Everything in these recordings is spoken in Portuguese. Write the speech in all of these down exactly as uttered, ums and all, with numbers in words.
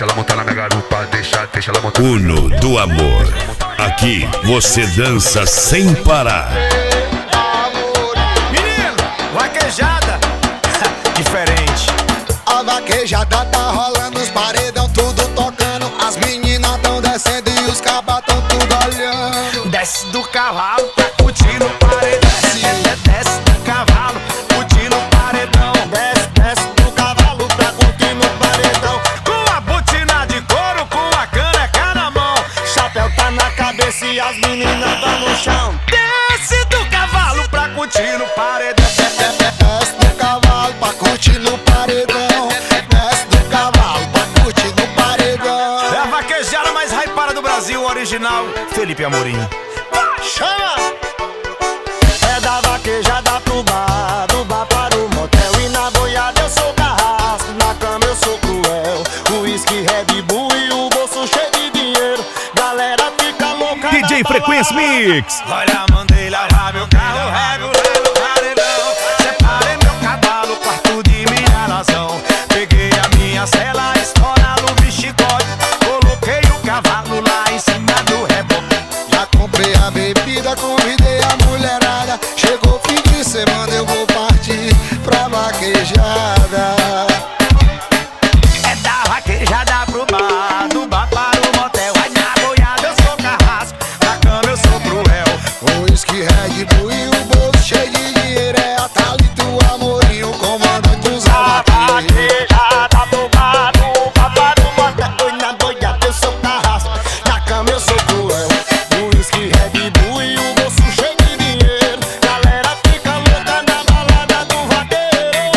deixa ela montar na minha garupa, deixa, deixa ela montar. Uno do amor. Aqui você dança sem parar. Menino, vaquejada diferente. A vaquejada tá rolando, os paredão tudo tocando. As meninas tão descendo e os cabas tão tudo olhando. Desce do cavalo pra curtir no paredão. Desce, desce do cavalo, curtir no paredão. Desce, desce do cavalo pra curtir no paredão. Com a botina de couro, com a caneca na mão. Chapéu tá na cabeça e as meninas tá no chão. Desce do cavalo pra curtir no paredão. Desce do cavalo pra curtir no paredão. Desce do cavalo pra curtir no paredão. É a vaquejada mais hypada do Brasil, original Felipe Amorim. Chama! É da vaquejada pro bar, do bar para o motel. E na boiada eu sou carrasco, na cama eu sou cruel. O uísque, Red Bull e o bolso cheio de dinheiro. Galera fica louca. D J Frequência Mix. Olha, mandei lavar meu carro, regulei no paredão. Separei meu cavalo, quarto de minha nação. Peguei a minha cela, estoura no bichicote. Coloquei o cavalo lá em cima do reboque. Já comprei a bebida, convidei a mulherada. Chegou o fim de semana, eu vou partir pra vaquejada. É da vaquejada pro bar, do bar para o motel. Aí na boiada eu sou carrasco, na cama eu sou cruel. O uísque, Red Bull e o bolso cheio de dinheiro. É a Thalita, o Amorim, o comandante dos vaqueiros. Vaquejada pro bar, do bar para o motel. Oi, na boiada eu sou carrasco, na cama eu sou cruel. O uísque, Red Bull e o bolso cheio de dinheiro. Galera fica louca na balada do vaqueiro.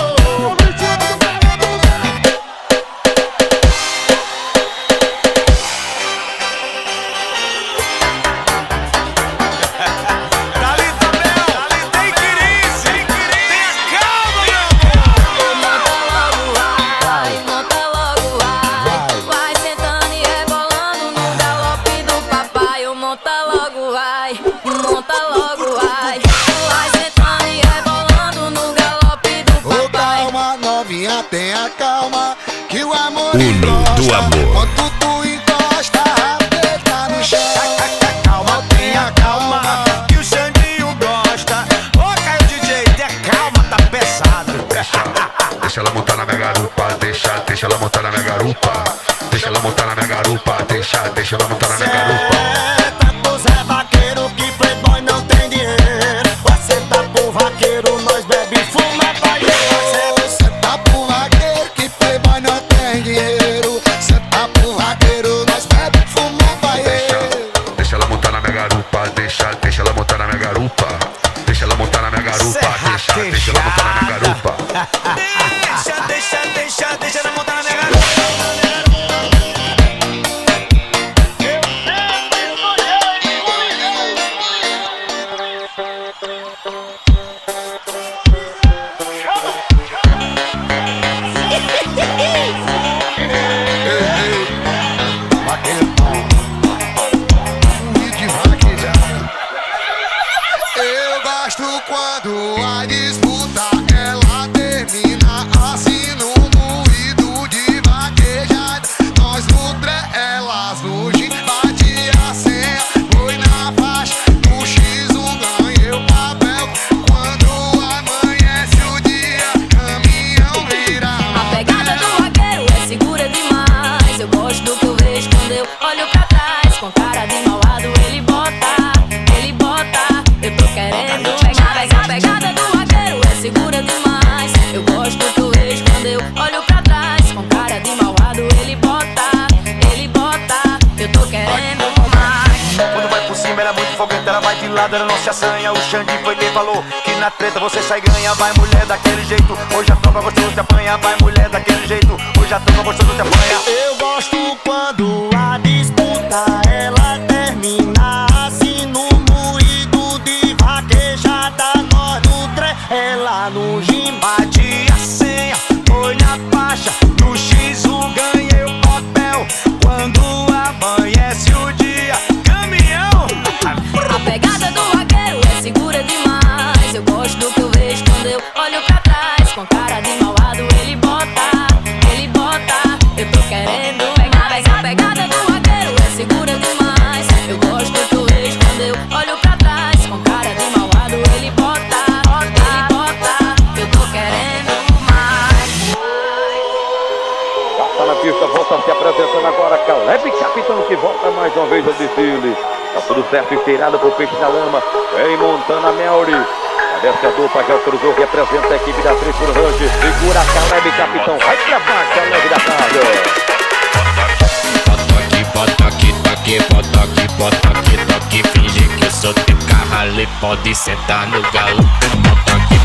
Thalita Bel, tem crise, tenha calma, meu amor. Vai, monta logo, vai. Vai sentando e rebolando no galope do papai. Eu monta logo, vai. Monta logo, vai. Vai sentando e rebolando no galope do Ô, papai. calma, novinha, tenha calma, que o amor Uno encosta. do amor. Quando tu encosta, aperta no chão. Calma, tenha calma, que o Xandinho gosta. Ô, Caio D J, tenha calma, tá pesado. Deixa ela montar na minha garupa, deixa, deixa ela montar na minha garupa. Deixa ela montar na minha garupa, deixa, deixa ela montar na minha garupa. Tá pro Zé Vaqueiro, que playboy não tem dinheiro. Você tá pro vaqueiro, nós bebe e fuma paieiro. Você tá pro vaqueiro, que playboy não tem dinheiro. Você tá pro vaqueiro, nós bebe e fuma Deixa, paieiro. deixa ela montar na minha garupa, deixa, deixa ela montar na minha garupa. Deixa ela montar na minha garupa, deixa, deixa ela montar na minha garupa. Deixa, deixa, deixa, deixa ela montar na minha garupa. Eu gosto quando a disputa ela termina assim no moído de vaquejada. Nós nutre elas no gin, bate a senha, foi na faixa, no X um ganhei o papel. Quando amanhece o dia, caminhão vira A pegada do vaqueiro é segura demais. Eu gosto do que eu vejo quando eu olho pra trás. Com cara de malvado ele bota, ele bota. Eu tô querendo pegar essa pegada do vaqueiro é segura demais. Eu gosto do que eu vejo quando eu olho pra trás. Com cara de malvado ele bota, ele bota. Eu tô querendo mais. Quando vai por cima ela é muito foguenta, ela vai de lado, ela não se assanha. O Xandinho foi quem falou que na treta você sai e ganha. Vai mulher daquele jeito, hoje a tropa gostoso te apanha. Vai mulher daquele jeito, hoje a tropa gostoso te apanha. Eu gosto quando a disputa ela termina assim no moído de vaquejada. Nós nutre ela no gin, Bate a senha, foi na faixa, no X um ganhei o papel. Quando amanhece o dia, caminhão. A pegada do vaqueiro é segura demais. Eu gosto do que eu vejo quando eu olho pra trás. Com cara de malvado ele bota, ele bota. Eu tô querendo pista, volta se apresentando agora. Caleb Capitão que volta mais uma vez ao desfile. Tá tudo certo, esteirado pro peixe na lama. Vem Montana Melry. Desce a dupla, já cruzou, representa a equipe da Triple Range. Segura a Caleb Capitão, vai pra baixo, a leve da tarde. Bota aqui, bota aqui, toque, bota aqui, bota aqui, toque. Finge que eu sou teu carro ali, pode sentar no galo. Bota aqui,